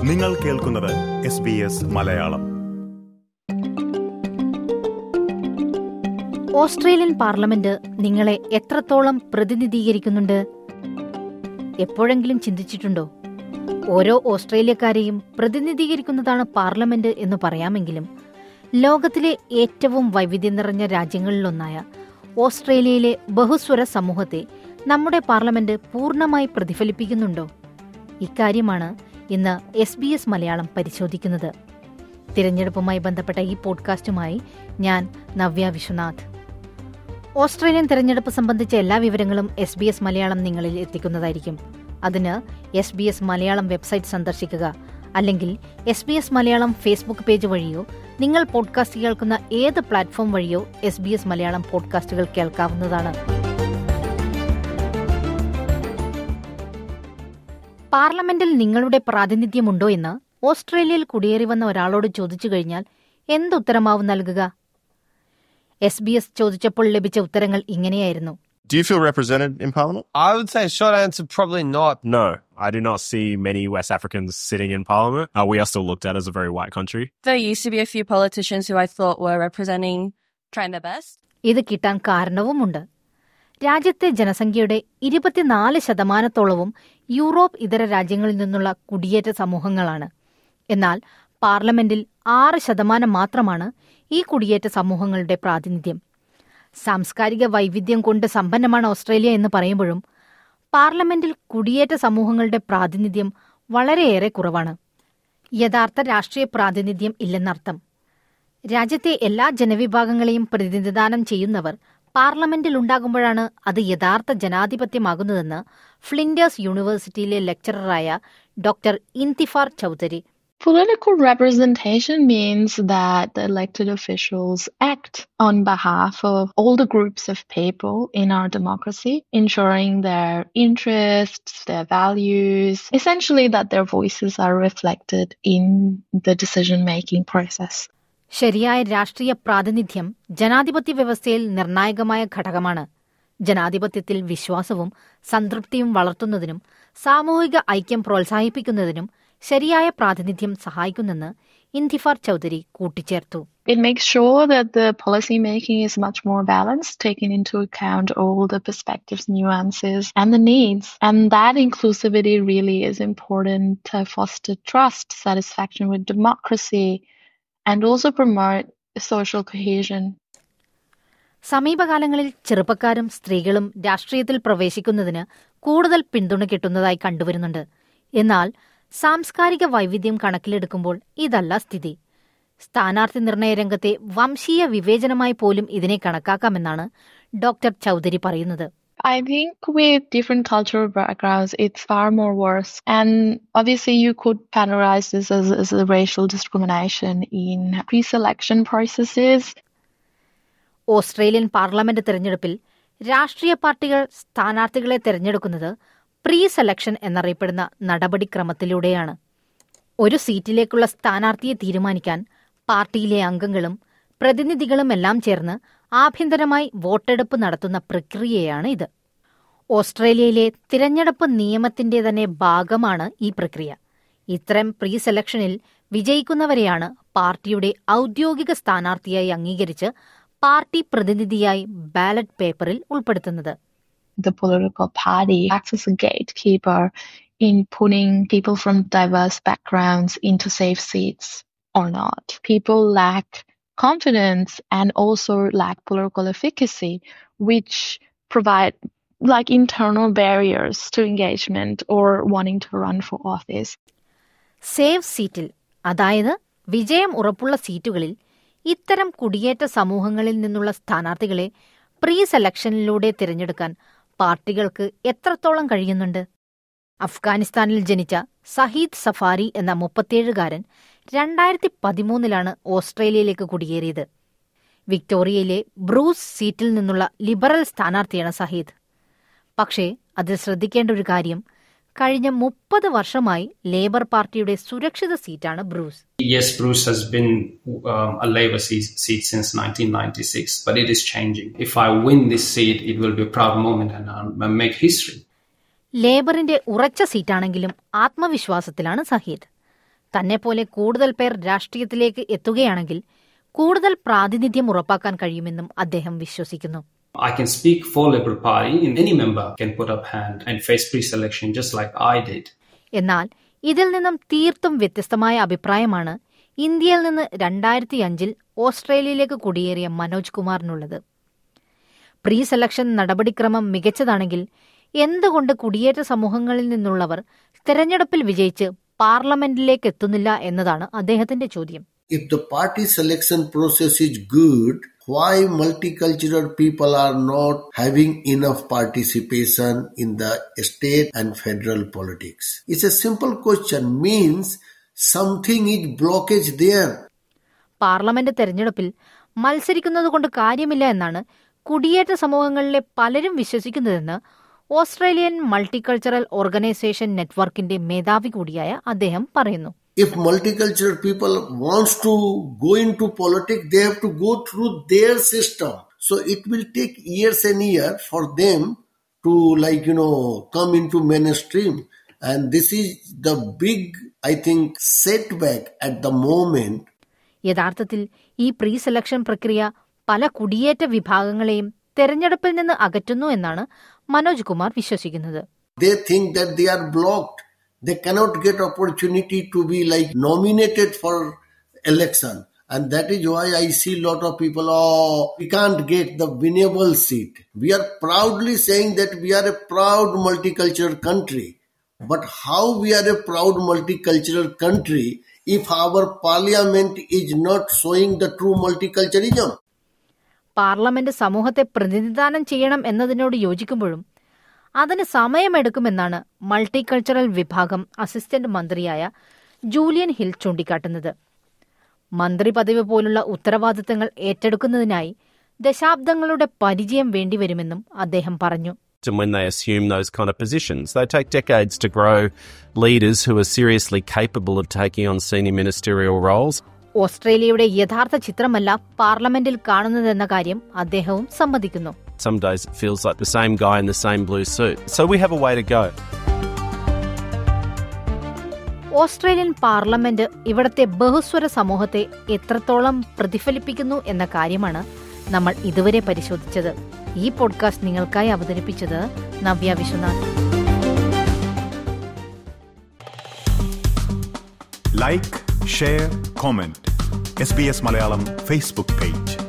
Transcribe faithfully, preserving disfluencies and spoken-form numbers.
നിങ്ങൾ കേൾക്കുന്നത് S B S Malayalam. Australian parliament നിങ്ങളെ എത്രത്തോളം പ്രതിനിധീകരിക്കുന്നുണ്ട്? എപ്പോഴെങ്കിലും ചിന്തിച്ചിട്ടുണ്ടോ? ഓരോ ഓസ്ട്രേലിയക്കാരെയും പ്രതിനിധീകരിക്കുന്നതാണ് പാർലമെന്റ് എന്ന് പറയാമെങ്കിലും ലോകത്തിലെ ഏറ്റവും വൈവിധ്യം നിറഞ്ഞ രാജ്യങ്ങളിലൊന്നായ ഓസ്ട്രേലിയയിലെ ബഹുസ്വര സമൂഹത്തെ നമ്മുടെ പാർലമെന്റ് പൂർണ്ണമായി പ്രതിഫലിപ്പിക്കുന്നുണ്ടോ? ഇക്കാര്യമാണ് ഇന്ന് എസ് ബി എസ് മലയാളം പരിശോധിക്കുന്നത്. തിരഞ്ഞെടുപ്പുമായി ബന്ധപ്പെട്ട ഈ പോഡ്കാസ്റ്റുമായി ഞാൻ നവ്യ വിശ്വനാഥ്. ഓസ്ട്രേലിയൻ തിരഞ്ഞെടുപ്പ് സംബന്ധിച്ച എല്ലാ വിവരങ്ങളും എസ് ബി എസ് മലയാളം നിങ്ങളിൽ എത്തിക്കുന്നതായിരിക്കും. അതിന് S B S Malayalam website സന്ദർശിക്കുക, അല്ലെങ്കിൽ S B S Malayalam Facebook page വഴിയോ നിങ്ങൾ പോഡ്കാസ്റ്റ് കേൾക്കുന്ന ഏത് പ്ലാറ്റ്ഫോം വഴിയോ എസ് ബി എസ് മലയാളം പോഡ്കാസ്റ്റുകൾ കേൾക്കാവുന്നതാണ്. പാർലമെന്റിൽ നിങ്ങളുടെ പ്രാതിനിധ്യമുണ്ടോ എന്ന് ഓസ്ട്രേലിയയിൽ കുടിയേറി വന്ന ഒരാളോട് ചോദിച്ചു കഴിഞ്ഞാൽ എന്തുത്തരമാവും നൽകുക? എസ് ബി എസ് ചോദിച്ചപ്പോൾ ലഭിച്ച ഉത്തരങ്ങൾ ഇങ്ങനെയായിരുന്നു. Do you feel represented in Parliament? I would say short answer, probably not. No, I do not see many West Africans sitting in Parliament. Uh, we are still looked at as a very white country. There used to be a few politicians who I thought were representing trying their best. ഇത് കിട്ടാൻ കാരണവുമുണ്ട്. രാജ്യത്തെ ജനസംഖ്യയുടെ ഇരുപത്തിനാല് ശതമാനത്തോളവും Europe ഇതര രാജ്യങ്ങളിൽ നിന്നുള്ള കുടിയേറ്റ സമൂഹങ്ങളാണ്. എന്നാൽ പാർലമെന്റിൽ ആറ് ശതമാനം മാത്രമാണ് ഈ കുടിയേറ്റ സമൂഹങ്ങളുടെ പ്രാതിനിധ്യം. സാംസ്കാരിക വൈവിധ്യം കൊണ്ട് സമ്പന്നമാണ് ഓസ്ട്രേലിയ എന്ന് പറയുമ്പോഴും പാർലമെന്റിൽ കുടിയേറ്റ സമൂഹങ്ങളുടെ പ്രാതിനിധ്യം വളരെയേറെ കുറവാണ്. യഥാർത്ഥ രാഷ്ട്രീയ പ്രാതിനിധ്യം ഇല്ലെന്നർത്ഥം. രാജ്യത്തെ എല്ലാ ജനവിഭാഗങ്ങളെയും പ്രതിനിധാനം ചെയ്യുന്നവർ പാർലമെന്റിൽ ഉണ്ടാകുമ്പോഴാണ് അത് യഥാർത്ഥ ജനാധിപത്യമാകുന്നതെന്ന് ഫ്ലിൻഡേഴ്സ് യൂണിവേഴ്സിറ്റിയിലെ ലെക്ചററായ doctor Intifar Chowdhury. Political representation means that the elected officials act on behalf of all the groups of people in our democracy, ensuring their interests, their values, essentially that their voices are reflected in the decision-making process. ശരിയായ രാഷ്ട്രീയ പ്രാതിനിധ്യം ജനാധിപത്യ വ്യവസ്ഥയിൽ നിർണായകമായ ഘടകമാണ്. ജനാധിപത്യത്തിൽ വിശ്വാസവും സംതൃപ്തിയും വളർത്തുന്നതിനും സാമൂഹിക ഐക്യം പ്രോത്സാഹിപ്പിക്കുന്നതിനും ശരിയായ പ്രാതിനിധ്യം സഹായിക്കുന്നെന്ന് ഇന്തിഫാർ ചൗധരി കൂട്ടിച്ചേർത്തു. It makes sure that the policy making is much more balanced, taking into account all the perspectives, nuances, and the needs. And that inclusivity really is important to foster trust, satisfaction with democracy, and also promote social cohesion. സമീപകാലങ്ങളിൽ ചെറുപ്പക്കാരും സ്ത്രീകളും രാഷ്ട്രീയത്തിൽ പ്രവേശിക്കുന്നതിന് കൂടുതൽ പിന്തുണ കിട്ടുന്നതായി കണ്ടുവരുന്നുണ്ട്. എന്നാൽ സാംസ്കാരിക വൈവിധ്യം കണക്കിലെടുക്കുമ്പോൾ ഇതല്ല സ്ഥിതി. സ്ഥാനാർത്ഥി നിർണയ രംഗത്തെ വംശീയ വിവേചനമായി പോലും ഇതിനെ കണക്കാക്കാമെന്നാണ് ഡോക്ടർ ചൗധരി പറയുന്നത്. I think with different cultural backgrounds, it's far more worse. And obviously you could categorize this as, as a racial discrimination in pre-selection processes. Australian parliament തെരഞ്ഞെടുപ്പിൽ രാഷ്ട്രീയ പാർട്ടികൾ സ്ഥാനാർത്ഥികളെ തെരഞ്ഞെടുക്കുന്നത് പ്രീ സെലക്ഷൻ എന്നറിയപ്പെടുന്ന നടപടിക്രമത്തിലൂടെയാണ്. ഒരു സീറ്റിലേക്കുള്ള സ്ഥാനാർത്ഥിയെ തീരുമാനിക്കാൻ പാർട്ടിയിലെ അംഗങ്ങളും പ്രതിനിധികളും എല്ലാം ചേർന്ന് ആഭ്യന്തരമായി വോട്ടെടുപ്പ് നടത്തുന്ന പ്രക്രിയയാണ് ഇത്. ഓസ്ട്രേലിയയിലെ തിരഞ്ഞെടുപ്പ് നിയമത്തിന്റെ തന്നെ ഭാഗമാണ് ഈ പ്രക്രിയ. ഇത്തരം പ്രീ സെലക്ഷനിൽ വിജയിക്കുന്നവരെയാണ് പാർട്ടിയുടെ ഔദ്യോഗിക സ്ഥാനാർത്ഥിയായി അംഗീകരിച്ച് പാർട്ടി പ്രതിനിധിയായി ബാലറ്റ് പേപ്പറിൽ ഉൾപ്പെടുത്തുന്നത്. The political party acts as a gatekeeper in putting people from diverse backgrounds into safe seats or not. People lack confidence and also lack political efficacy, which provide like internal barriers to engagement or wanting to run for office. Safe സീറ്റിൽ, അതായത് വിജയം ഉറപ്പുള്ള സീറ്റുകളിൽ ഇത്തരം കുടിയേറ്റ സമൂഹങ്ങളിൽ നിന്നുള്ള സ്ഥാനാർത്ഥികളെ പ്രീ സെലക്ഷനിലൂടെ തിരഞ്ഞെടുക്കാൻ പാർട്ടികൾക്ക് എത്രത്തോളം കഴിയുന്നുണ്ട്? അഫ്ഗാനിസ്ഥാനിൽ ജനിച്ച സഹീദ് സഫാരി എന്ന മുപ്പത്തിയേഴുകാരൻ രണ്ടായിരത്തി പതിമൂന്നിലാണ് ഓസ്ട്രേലിയയിലേക്ക് കുടിയേറിയത്. വിക്ടോറിയയിലെ ബ്രൂസ് സീറ്റിൽ നിന്നുള്ള ലിബറൽ സ്ഥാനാർത്ഥിയാണ് സഹീദ്. പക്ഷേ അതിൽ ശ്രദ്ധിക്കേണ്ട ഒരു കാര്യം, കഴിഞ്ഞ മുപ്പത് വർഷമായി ലേബർ പാർട്ടിയുടെ സുരക്ഷിത സീറ്റാണ് Bruce. Yes, Bruce has been um, a Labour seat since nineteen ninety-six, but it is changing. If I win this seat, it will be a proud moment and I'll make history. ലേബറിന്റെ ഉറച്ച സീറ്റാണെങ്കിലും ആത്മവിശ്വാസത്തിലാണ് സഹീദ്. തന്നെപ്പോലെ കൂടുതൽ പേർ രാഷ്ട്രീയത്തിലേക്ക് എത്തുകയാണെങ്കിൽ കൂടുതൽ പ്രാതിനിധ്യം ഉറപ്പാക്കാൻ കഴിയുമെന്നും അദ്ദേഹം വിശ്വസിക്കുന്നു. I can speak for Liberal Party, and any member can put up hand and face pre-selection just like I did. എന്നാൽ ഇതിൽ നിന്നും തീർത്തും വ്യത്യസ്തമായ അഭിപ്രായമാണ് ഇന്ത്യയിൽ നിന്ന് രണ്ടായിരത്തി അഞ്ചിൽ ഓസ്ട്രേലിയയിലേക്ക് കുടിയേറിയ മനോജ് കുമാറിനുള്ളത്. പ്രീ സെലക്ഷൻ നടപടിക്രമം മികച്ചതാണെങ്കിൽ എന്തുകൊണ്ട് കുടിയേറ്റ സമൂഹങ്ങളിൽ നിന്നുള്ളവർ തെരഞ്ഞെടുപ്പിൽ വിജയിച്ച് പാർലമെന്റിലേക്ക് എത്തുന്നില്ല എന്നതാണ് അദ്ദേഹത്തിന്റെ ചോദ്യം. If the party selection process is good, why multicultural people are not having enough participation in the state and federal politics? It's a simple question, means something is blockage there. Parliament തെരഞ്ഞെടുപ്പിൽ മത്സരിക്കുന്നതുകൊണ്ട് കാര്യമില്ല എന്നാണ് കുടിയേറ്റ സമൂഹങ്ങളിലെ പലരും വിശ്വസിക്കുന്നതെന്ന് Australian multicultural organisation നെറ്റ്വർക്കിന്റെ മേധാവി കൂടിയായ അദ്ദേഹം പറയുന്നു. If multicultural people wants to go into politics, they have to go through their system. So it will take years and years for them to, like, you know, come into mainstream. And this is the big, I think, setback at the moment. യഥാർത്ഥത്തിൽ ഈ pre selection പ്രക്രിയ പല കുടിയേറ്റ വിഭാഗങ്ങളെയും തെരഞ്ഞെടുപ്പിൽ നിന്ന് അകറ്റുന്നു എന്നാണ് മനോജ് കുമാർ വിശ്വസിക്കുന്നത്. They think that they are blocked. They cannot get opportunity to be like nominated for election. And that is why I see lot of people, oh, we can't get the winnable seat. We are proudly saying that we are a proud multicultural country. But how we are a proud multicultural country if our parliament is not showing the true multiculturalism? Parliament സമൂഹത്തെ പ്രതിനിധാനം ചെയ്യണം എന്നതിനോട് യോജിക്കുമ്പോഴും അതിന് സമയമെടുക്കുമെന്നാണ് multicultural വിഭാഗം assistant മന്ത്രിയായ Julian Hill ചൂണ്ടിക്കാട്ടുന്നത്. മന്ത്രി പദവി പോലുള്ള ഉത്തരവാദിത്തങ്ങൾ ഏറ്റെടുക്കുന്നതിനായി ദശാബ്ദങ്ങളുടെ പരിചയം വേണ്ടിവരുമെന്നും അദ്ദേഹം പറഞ്ഞു. And when they assume those kind of positions, they take decades to grow leaders who are seriously capable of taking on senior ministerial roles. ഓസ്ട്രേലിയയുടെ യഥാർത്ഥ ചിത്രമല്ല പാർലമെന്റിൽ കാണുന്നതെന്ന കാര്യം അദ്ദേഹവും സമ്മതിക്കുന്നു. Some days it feels like the same guy in the same blue suit. So we have a way to go. Australian parliament ഇവിടത്തെ ബഹുസ്വര സമൂഹത്തെ എത്രത്തോളം പ്രതിഫലിപ്പിക്കുന്നു എന്ന കാര്യമാണ് നമ്മൾ ഇതുവരെ പരിശോധിച്ചത്. ഈ പോഡ്കാസ്റ്റ് നിങ്ങൾക്കായി അവതരിപ്പിച്ചത് Navya Viswanath. Like, share, comment. S B S Malayalam Facebook page.